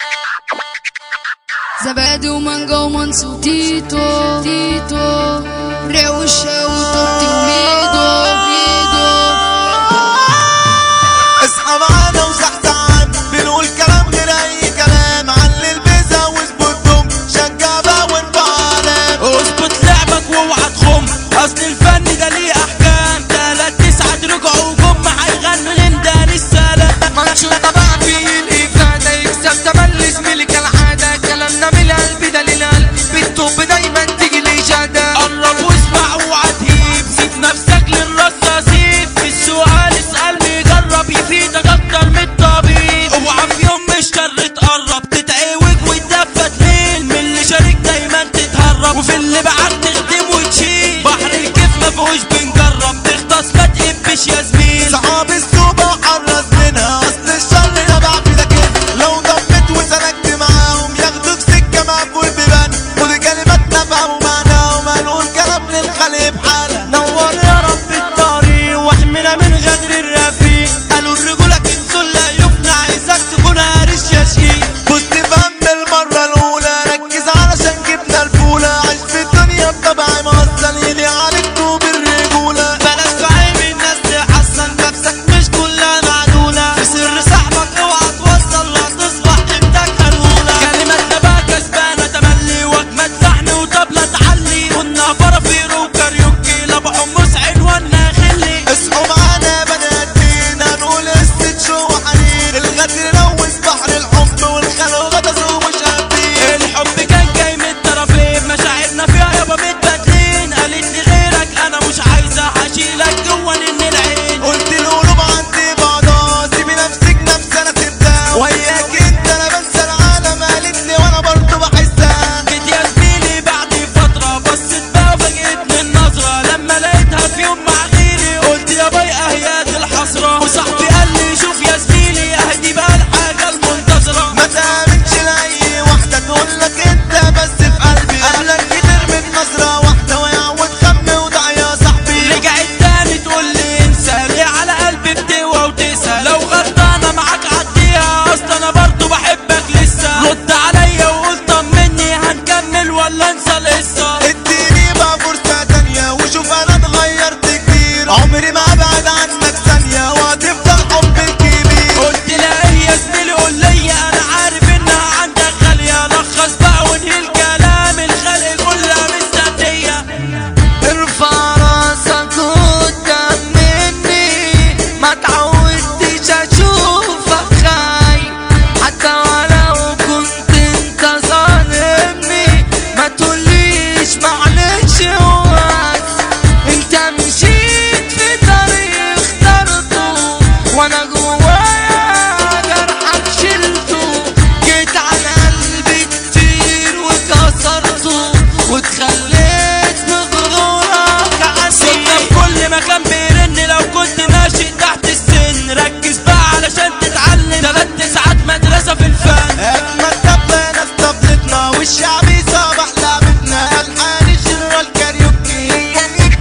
زبادي ومانجا ومنس وتيتو روشة وتوتي وميدو اصحى معانا وزحزحان بنقول كلام غير اي كلام، علي البيزا واظبطهم شجع بقى وانفعالات. اظبط لعبك واوعى تخم، اصل الفن ده ليه احكام. 3-9 رجعوا وجم هيغنوا لمدان السلام. منشورنا بقى فيه الافادة، يكسب تملي زميلي كالعادة. كلامنا من القلب ده للقلب، بالطب دايما تيجي الاشادة. قرب واسمع اوعى تهيب، سيب نفسك للرصاصين. في السؤال اسألني جرب، يفيدك اكتر من الطبيب. اوعى في يوم مش شر تقرب، تتعوج وتدفى تميل. من اللي شارك دايما تتهرب، وفي اللي بعد تخدم وتشيل. بحر الكيف مفيهوش بنجرب، تختص ما تقبش يا زميل. صحاب السوبة وحرص منها، اصل الشر نبع في ده كده. لو ضمت وسلكت معاهم ياخدوك سكة مقفول بيبان. ودي كلمات نفهم ومعناها، ومنقول كلام للخلق بحالها. نور يا رب الطريق واحمنا من غدر الرفيق. قالوا الرجولة كنزو لا يفنى، عايزك تكون هارش يا شقيق. بص تفهم بالمرة الأولى، ركز علشان جبنا الفولة. عيش في الدنيا بطبعي موصل، يلي عليك طوب الرجولة. بلاش فاهم الناس تحسن، نفسك مش كلها معدولة. في سر صاحبك اوعى توصل، لا تصبح قيمتك هلولة. كلماتنا بقى كسبانة تملي، واجمد لحن وطبلة تعلي. كنا فرافير وكاريوكي، لا بحمص عنواننا خلي. اصحوا معانا بنات فينا، نقول قصة شو وحنين. الغدر لوث بحر الحب، والخلق غطسوا مش قابلين. الحب كان جاي من الطرفين، مشاعرنا فيها يابا متبادلين. قالت لي غيرك انا مش عايزة، هشيلك جوا نن العين. قلت القلوب عندي بعضها، سيبي نفسك نفسي انا سبتها. وياك انت انا بنسى العالم، قالت لي وانا برضه بحسها. جيت يا زميلي بعد فترة، بصيت بقى وفاجئتني النظرة. لما لقيتها في يوم مع غيري، قلت يا باي اهيات الحسرة. وصاحبي قال لي شوف يا زميلي، اهدي بقى الحاجة المنتظرة. ما تامنش لاي واحدة تقولك انت بس في قلبي. قبلك كتير من نظرة واحدة وقع وتخم وضع يا صاحبي. رجعت تاني تقول لي انسى، ليه على قلبي بتوى وتسأل. لو غلطانة معاك عديها، اصل انا برضه بحبك لسه. رد عليا وقول طمني، هنكمل ولا انسى القصة. اديني بقى فرصة تانية وشوف انا اتغيرت كتير. عمري ما ابعد عنك ثانية، وهتفضل حبي كبير. قلت لا يا زميلي قول لي، انا عارف انها عندك غالية. لخص بقى وانهي الكلام، الخلق كلها مستنية. ارفع راسك قدام مني، ما تعودتش اشوفك خايف. حتى ولو كنت انت ظالمني، ما تقوليش معلش وقت. انت مشيت في طريق اخترته، وانا جوايا جرحك شلته. جيت على قلبي كتير وكسرته، واتخليت بغرورك عسير. صوتنا في كل مكان بيرن، لو كنت ماشي تحت السن. ركز بقى علشان تتعلم، 3-9 مدرسة في الفن. اجمل طبلة ناس طبلتنا، والشعبي صباح لعبتنا. الحان الشرة الكاريوكي هي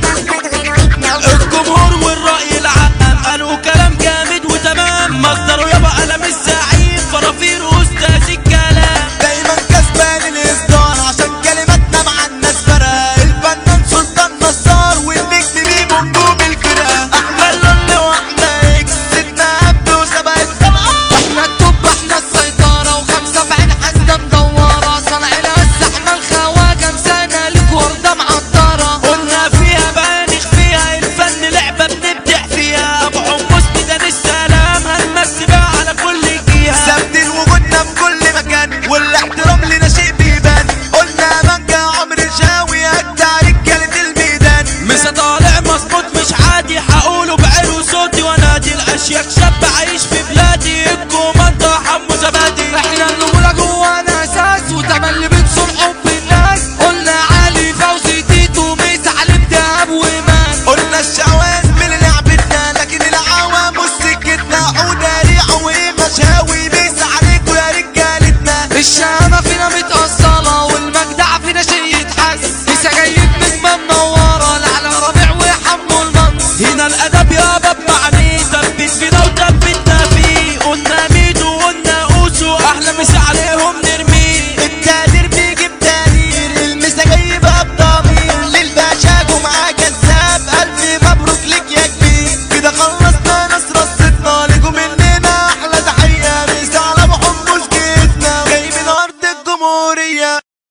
الجمهور والرأي العام قالوا كلام جامد وتمام. مصدره يابا قلم الزعيم، فرافير أستاذ الكلام. دايما كسبان الاصدار، عشان كلماتنا مع الناس فرق. الفنان سلطان نصار، والنجم بيبو نجوم الفرقة. احنا اللي واحنا اكس، ستنا هبد وسبق السماء. احنا التوب احنا السيطرة، وخمسة في عين حاسدة مدورة. صنع القس احنا الخواجة، مسانا ليك وردة معطرة. قلنا فيها بانخ فيها، الفن لعبة بنبدع فيها. أبو حمص ميدان السلام، هنمسي بقى على كل جهة. ثابتين وجودنا في كل مكان، والاحترام لنا شيء بيبان. قلنا مانجا عمرو الجاوي، اجدع رجالة الميدان. مش طالع مظبوط مش عادي، هقوله بعلو صوتي وانادي. الاشياء شاب عايش في بلادي، الكوماندا حمو زبادي. احنا الرجولة جوانا اساس، وتملي بنصون حب الناس. قلنا علي فوزي تيتو، ميس علي بدهب ومان. قلنا الشعواذ من لعبتنا، لكن العوام مش سكتنا. حوده ريعة وايه مشاوي، بيس عليكوا يا رجالتنا. الشعب